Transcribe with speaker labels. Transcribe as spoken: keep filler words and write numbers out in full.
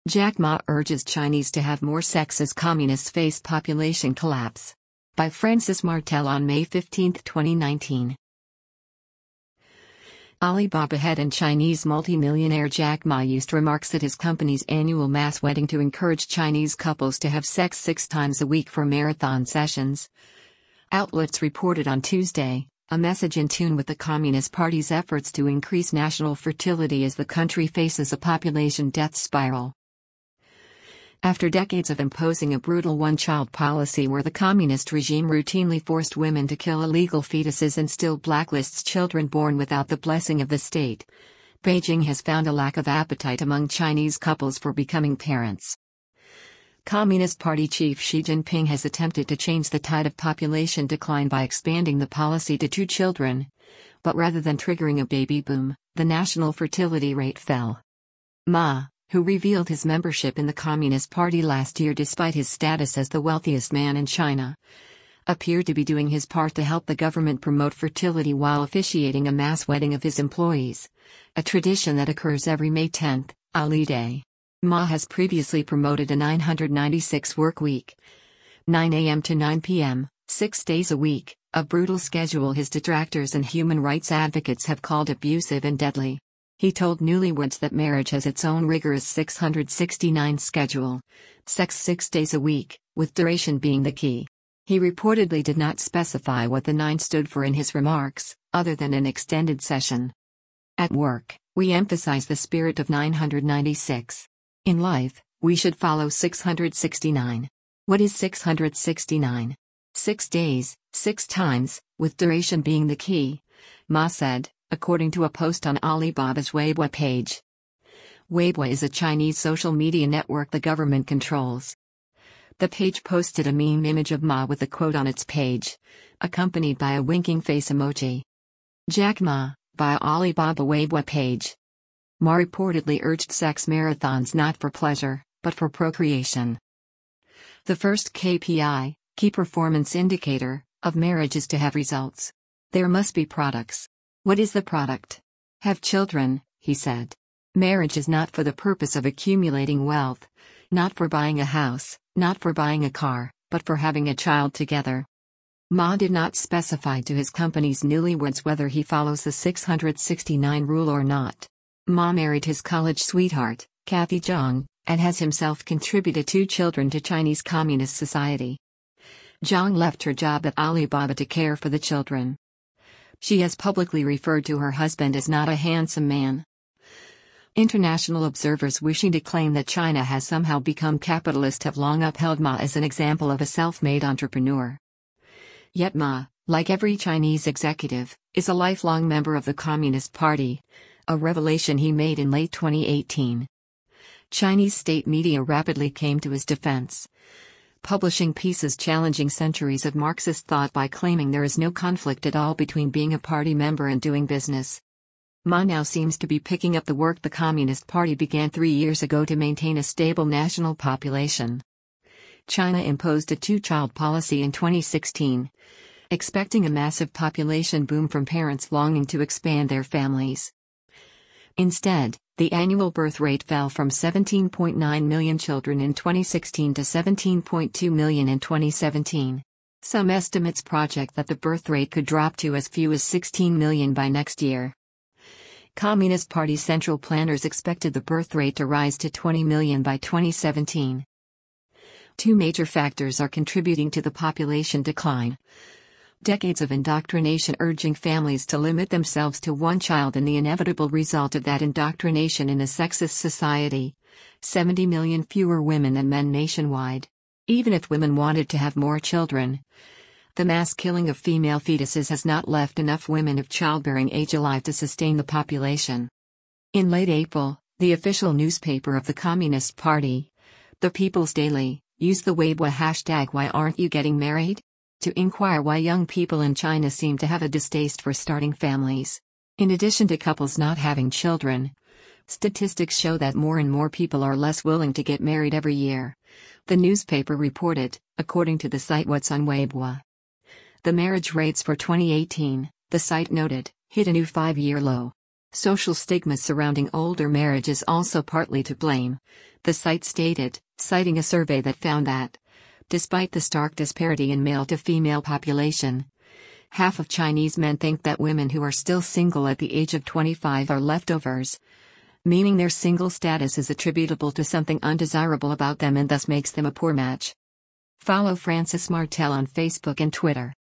Speaker 1: Jack Ma urges Chinese to have more sex as communists face population collapse. By Francis Martel on May fifteenth, twenty nineteen. Alibaba head and Chinese multimillionaire Jack Ma used remarks at his company's annual mass wedding to encourage Chinese couples to have sex six times a week for marathon sessions. Outlets reported on Tuesday, a message in tune with the Communist Party's efforts to increase national fertility as the country faces a population death spiral. After decades of imposing a brutal one-child policy where the communist regime routinely forced women to kill illegal fetuses and still blacklists children born without the blessing of the state, Beijing has found a lack of appetite among Chinese couples for becoming parents. Communist Party chief Xi Jinping has attempted to change the tide of population decline by expanding the policy to two children, but rather than triggering a baby boom, the national fertility rate fell. Ma, who revealed his membership in the Communist Party last year despite his status as the wealthiest man in China, appeared to be doing his part to help the government promote fertility while officiating a mass wedding of his employees, a tradition that occurs every May tenth, Ali Day. Ma has previously promoted a nine hundred ninety-six work week, nine a m to nine p m, six days a week, a brutal schedule his detractors and human rights advocates have called abusive and deadly. He told newlyweds that marriage has its own rigorous six hundred sixty-nine schedule, sex six days a week, with duration being the key. He reportedly did not specify what the nine stood for in his remarks, other than an extended session. At work, we emphasize the spirit of nine hundred ninety-six. In life, we should follow six hundred sixty-nine. What is six hundred sixty-nine? Six days, six times, with duration being the key, Ma said, according to a post on Alibaba's Weibo page. Weibo is a Chinese social media network the government controls. The page posted a meme image of Ma with a quote on its page, accompanied by a winking face emoji. Jack Ma, via Alibaba Weibo page. Ma reportedly urged sex marathons not for pleasure, but for procreation. The first K P I, key performance indicator, of marriage is to have results. There must be products. What is the product? Have children, he said. Marriage is not for the purpose of accumulating wealth, not for buying a house, not for buying a car, but for having a child together. Ma did not specify to his company's newlyweds whether he follows the six hundred sixty-nine rule or not. Ma married his college sweetheart, Kathy Zhang, and has himself contributed two children to Chinese Communist Society. Zhang left her job at Alibaba to care for the children. She has publicly referred to her husband as not a handsome man. International observers wishing to claim that China has somehow become capitalist have long upheld Ma as an example of a self-made entrepreneur. Yet Ma, like every Chinese executive, is a lifelong member of the Communist Party, a revelation he made in late twenty eighteen. Chinese state media rapidly came to his defense, publishing pieces challenging centuries of Marxist thought by claiming there is no conflict at all between being a party member and doing business. Ma now seems to be picking up the work the Communist Party began three years ago to maintain a stable national population. China imposed a two-child policy in twenty sixteen, expecting a massive population boom from parents longing to expand their families. Instead, the annual birth rate fell from seventeen point nine million children in twenty sixteen to seventeen point two million in twenty seventeen. Some estimates project that the birth rate could drop to as few as sixteen million by next year. Communist Party central planners expected the birth rate to rise to twenty million by twenty seventeen. Two major factors are contributing to the population decline. Decades of indoctrination urging families to limit themselves to one child and the inevitable result of that indoctrination in a sexist society. seventy million fewer women than men nationwide. Even if women wanted to have more children, the mass killing of female fetuses has not left enough women of childbearing age alive to sustain the population. In late April, the official newspaper of the Communist Party, The People's Daily, used the Weibo hashtag "Why aren't you getting married?" to inquire why young people in China seem to have a distaste for starting families. In addition to couples not having children, statistics show that more and more people are less willing to get married every year, the newspaper reported, according to the site What's on Weibo. The marriage rates for twenty eighteen, the site noted, hit a new five-year low. Social stigma surrounding older marriage is also partly to blame. The site stated, citing a survey that found that, despite the stark disparity in male-to-female population, half of Chinese men think that women who are still single at the age of twenty-five are leftovers, meaning their single status is attributable to something undesirable about them and thus makes them a poor match. Follow Francis Martel on Facebook and Twitter.